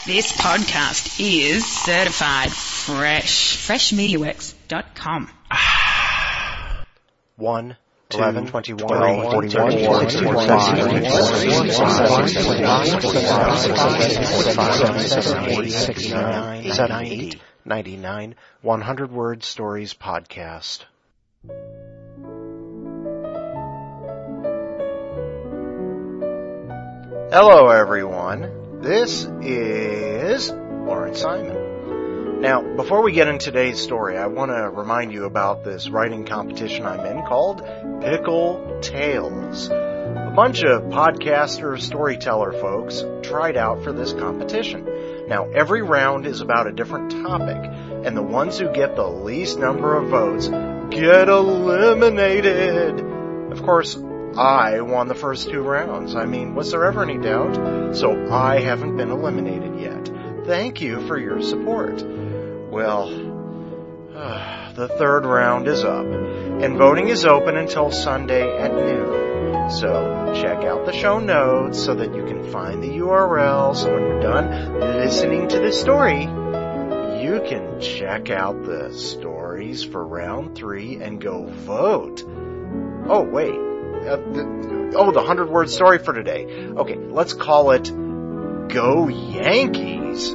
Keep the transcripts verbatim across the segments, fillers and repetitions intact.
This podcast is certified fresh. fresh media works dot com. One, eleven, twenty-one, twelve, forty-one, sixty-one, sixty-nine, seventy, ninety-nine, one hundred Word Stories Podcast. Hello, everyone. This is Lawrence Simon. Now, before we get into today's story, I want to remind you about this writing competition I'm in called Pickle Tales. A bunch of podcaster, storyteller folks tried out for this competition. Now, every round is about a different topic, and the ones who get the least number of votes get eliminated. Of course, I won the first two rounds. I mean, was there ever any doubt? So I haven't been eliminated yet. Thank you for your support. Well, uh, the third round is up, and voting is open until Sunday at noon. So check out the show notes so that you can find the U R L, so when you're done listening to the story, you can check out the stories for round three and go vote. Oh, wait. Uh, the, oh, the hundred-word story for today. Okay, let's call it Go Yankees.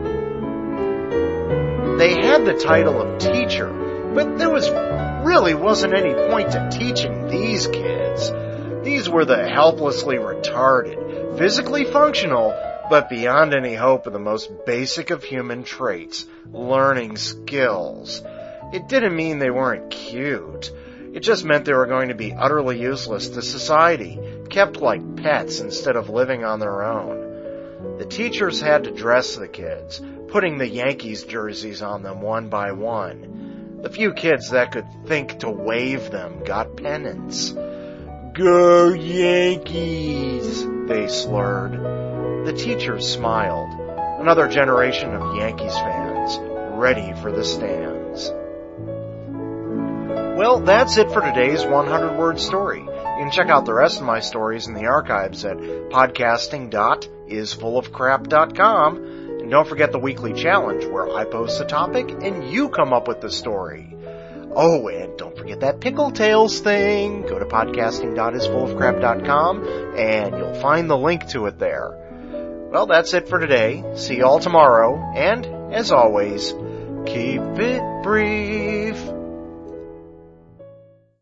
They had the title of teacher, but there was really wasn't any point to teaching these kids. These were the helplessly retarded, physically functional, but beyond any hope of the most basic of human traits, learning skills. It didn't mean they weren't cute. It just meant they were going to be utterly useless to society, kept like pets instead of living on their own. The teachers had to dress the kids, putting the Yankees jerseys on them one by one. The few kids that could think to wave them got pennants. Go Yankees, they slurred. The teachers smiled. Another generation of Yankees fans, ready for the stands. Well, that's it for today's hundred word story. You can check out the rest of my stories in the archives at podcasting dot is full of crap dot com. And don't forget the weekly challenge where I post the topic and you come up with the story. Oh, and don't forget that Pickle Tales thing. Go to podcasting dot is full of crap dot com and you'll find the link to it there. Well, that's it for today. See you all tomorrow. And, as always, keep it brief.